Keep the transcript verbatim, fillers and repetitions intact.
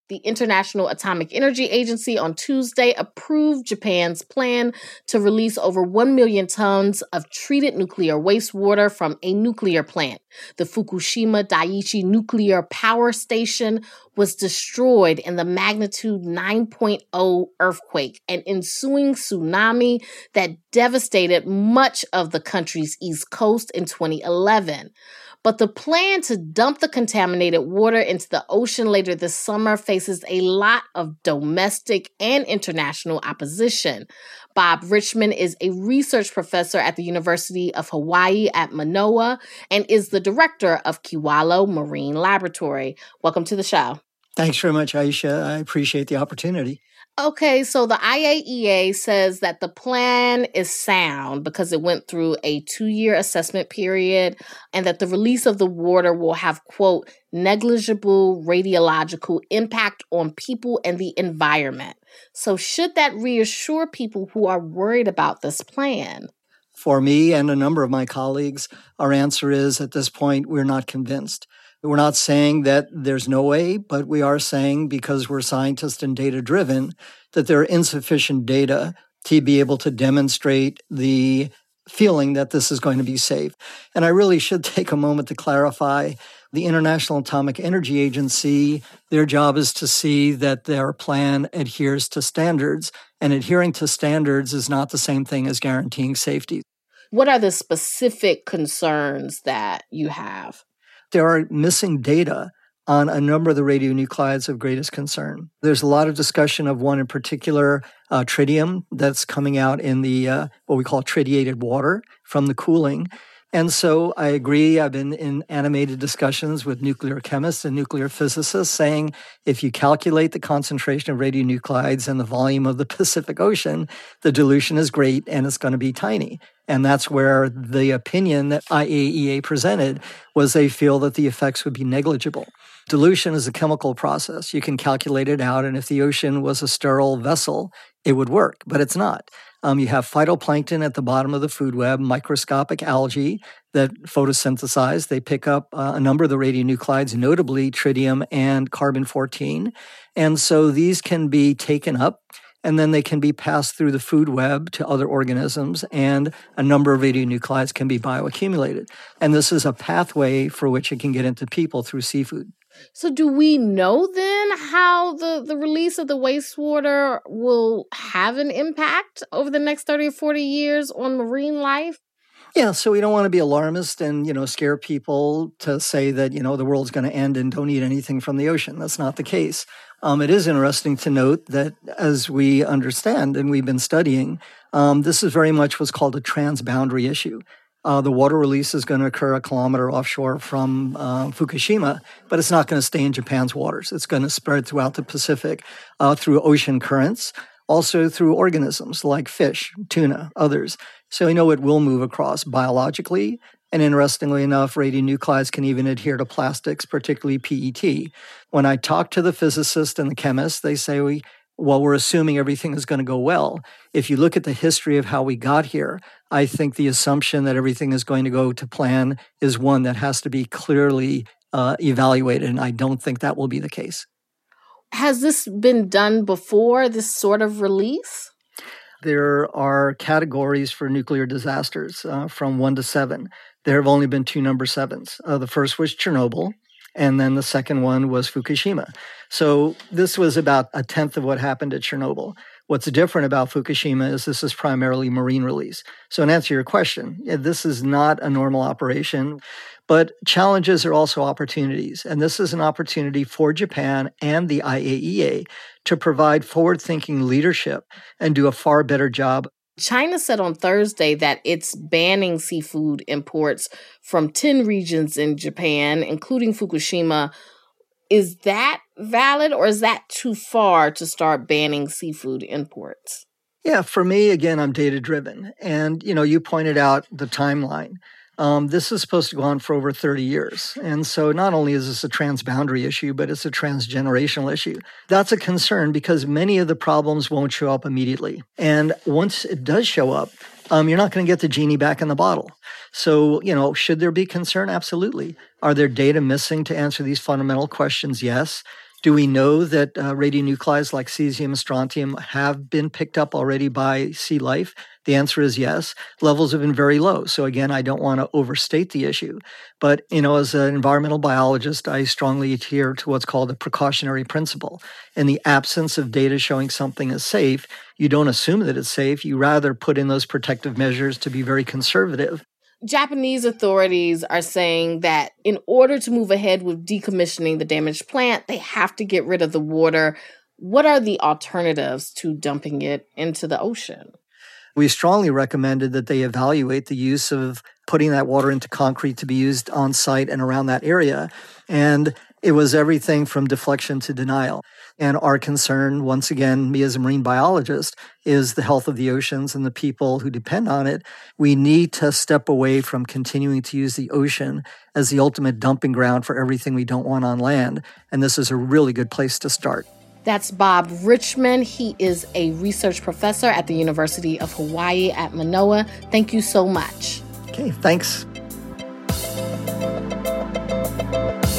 The International Atomic Energy Agency on Tuesday approved Japan's plan to release over one million tons of treated nuclear wastewater from a nuclear plant. The Fukushima Daiichi Nuclear Power Station was destroyed in the magnitude nine point oh earthquake and ensuing tsunami that devastated much of the country's east coast in twenty eleven. But the plan to dump the contaminated water into the ocean later this summer faces a lot of domestic and international opposition. Bob Richmond is a research professor at the University of Hawaii at Manoa and is the director of Kewalo Marine Laboratory. Welcome to the show. Thanks very much, Aisha. I appreciate the opportunity. Okay, so the I A E A says that the plan is sound because it went through a two-year assessment period and that the release of the water will have, quote, negligible radiological impact on people and the environment. So should that reassure people who are worried about this plan? For me and a number of my colleagues, our answer is at this point, we're not convinced. We're not saying that there's no way, but we are saying, because we're scientists and data-driven, that there are insufficient data to be able to demonstrate the feeling that this is going to be safe. And I really should take a moment to clarify the International Atomic Energy Agency. Their job is to see that their plan adheres to standards, and adhering to standards is not the same thing as guaranteeing safety. What are the specific concerns that you have? There are missing data on a number of the radionuclides of greatest concern. There's a lot of discussion of one in particular, uh, tritium, that's coming out in the uh, what we call tritiated water from the cooling. And so I agree. I've been in animated discussions with nuclear chemists and nuclear physicists saying if you calculate the concentration of radionuclides and the volume of the Pacific Ocean, the dilution is great and it's going to be tiny. And that's where the opinion that I A E A presented was they feel that the effects would be negligible. Dilution is a chemical process. You can calculate it out, and if the ocean was a sterile vessel, it would work, but it's not. Um, you have phytoplankton at the bottom of the food web, microscopic algae that photosynthesize. They pick up uh, a number of the radionuclides, notably tritium and carbon fourteen. And so these can be taken up, and then they can be passed through the food web to other organisms, and a number of radionuclides can be bioaccumulated. And this is a pathway for which it can get into people through seafood. So do we know then how the, the release of the wastewater will have an impact over the next thirty or forty years on marine life? Yeah, so we don't want to be alarmist and, you know, scare people to say that, you know, the world's going to end and don't eat anything from the ocean. That's not the case. Um, it is interesting to note that as we understand and we've been studying, um, this is very much what's called a transboundary issue. Uh, the water release is going to occur a kilometer offshore from uh, Fukushima, but it's not going to stay in Japan's waters. It's going to spread throughout the Pacific uh, through ocean currents, also through organisms like fish, tuna, others. So we know it will move across biologically. And interestingly enough, radionuclides can even adhere to plastics, particularly P E T. When I talk to the physicists and the chemists, they say, we, well, we're assuming everything is going to go well. If you look at the history of how we got here, I think the assumption that everything is going to go to plan is one that has to be clearly uh, evaluated, and I don't think that will be the case. Has this been done before, this sort of release? There are categories for nuclear disasters uh, from one to seven. There have only been two number sevens. Uh, the first was Chernobyl, and then the second one was Fukushima. So this was about a tenth of what happened at Chernobyl. What's different about Fukushima is this is primarily marine release. So in answer to your question, yeah, this is not a normal operation, but challenges are also opportunities. And this is an opportunity for Japan and the I A E A to provide forward-thinking leadership and do a far better job. China said on Thursday that it's banning seafood imports from ten regions in Japan, including Fukushima. Is that valid, or is that too far to start banning seafood imports? Yeah, for me, again, I'm data-driven. And, you know, you pointed out the timeline. Um, this is supposed to go on for over thirty years. And so not only is this a transboundary issue, but it's a transgenerational issue. That's a concern because many of the problems won't show up immediately. And once it does show up, um, you're not going to get the genie back in the bottle. So, you know, should there be concern? Absolutely. Are there data missing to answer these fundamental questions? Yes. Do we know that uh, radionuclides like cesium and strontium have been picked up already by sea life? The answer is yes. Levels have been very low. So again, I don't want to overstate the issue. But, you know, as an environmental biologist, I strongly adhere to what's called a precautionary principle. In the absence of data showing something is safe, you don't assume that it's safe. You rather put in those protective measures to be very conservative. Japanese authorities are saying that in order to move ahead with decommissioning the damaged plant, they have to get rid of the water. What are the alternatives to dumping it into the ocean? We strongly recommended that they evaluate the use of putting that water into concrete to be used on site and around that area. And it was everything from deflection to denial. And our concern, once again, me as a marine biologist, is the health of the oceans and the people who depend on it. We need to step away from continuing to use the ocean as the ultimate dumping ground for everything we don't want on land. And this is a really good place to start. That's Bob Richmond. He is a research professor at the University of Hawaii at Manoa. Thank you so much. Okay, thanks.